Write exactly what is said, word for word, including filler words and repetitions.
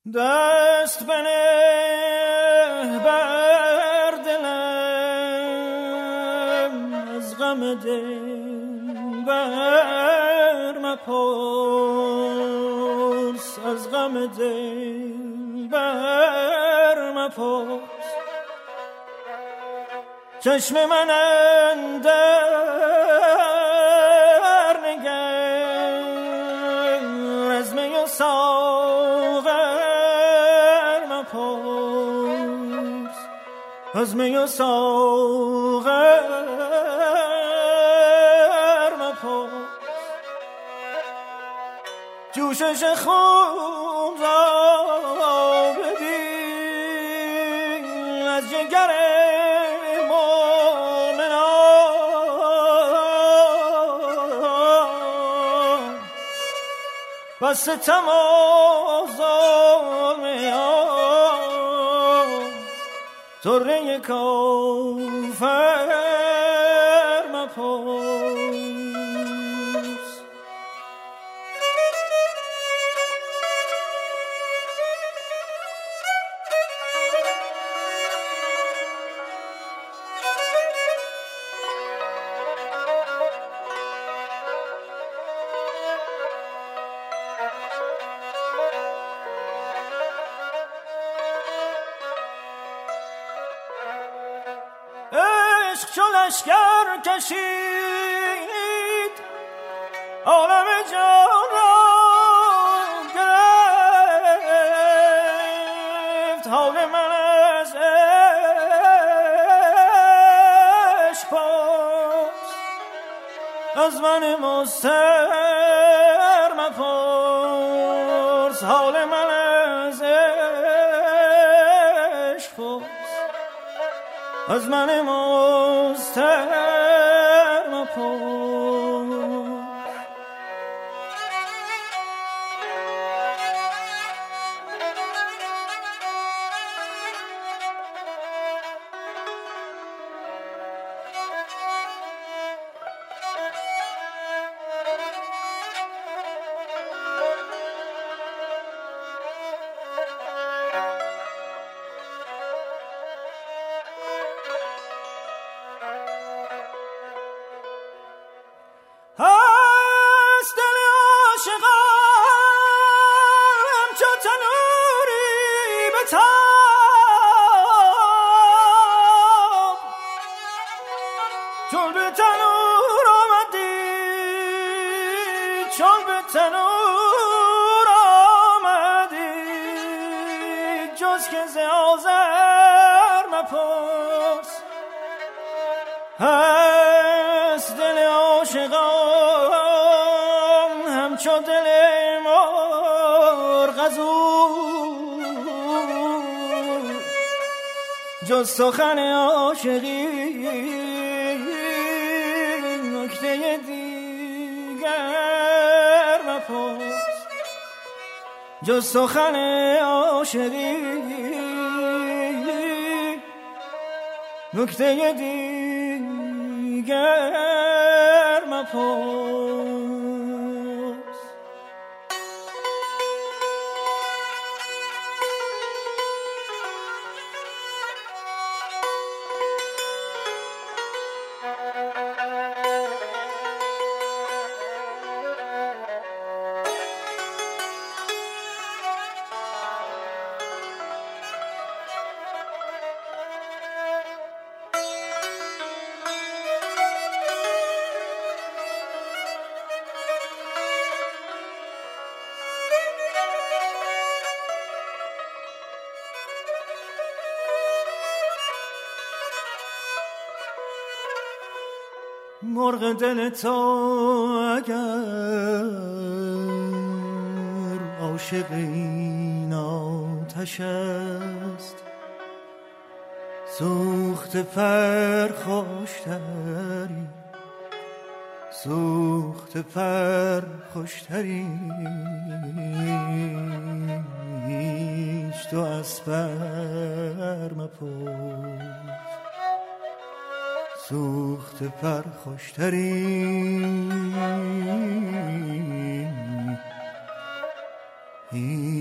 دست بنه بر دلم، از غم دل بر مپرس، از غم دل بر مپرس. چشم من اندر نگر، از می و ساغر مپرس، از می و ساغر مپرس. جوشش خون را ببین، از جگر و ستم و ظلم آن طره کافر مپرس. عشق چو لشکر کشید، عالم جان را گرفت. حال من از عشق پرس، از من مضطر مپرس. حال من از عشق پرس، از من مضطر مپرس. هست دل عاشقم چو تنوری به تاب، چون به تنور آمدی، چون به تنور آمدی، جز که ز آذر مپرس. هست دل عاشقان همچو دل مرغ از او، جز سخن عاشقی نکته دیگر مپرس. جز سخن عاشقی نکته دیگر مپرس. مرغ دل تو اگر عاشق این آتش است، سوخت پر خوشتری، سوخت پر خوشتری. هیچ تو از پر مپرس، سوخت پر خوشتری.